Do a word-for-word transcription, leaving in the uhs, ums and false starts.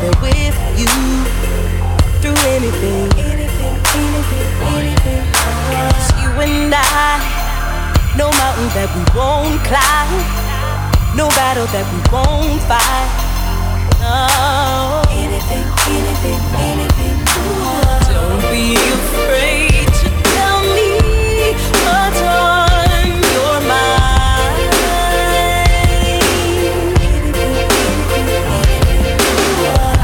there with you through anything, anything, anything, anything. It's you and I, no mountain that we won't climb, no battle that we won't fight. No.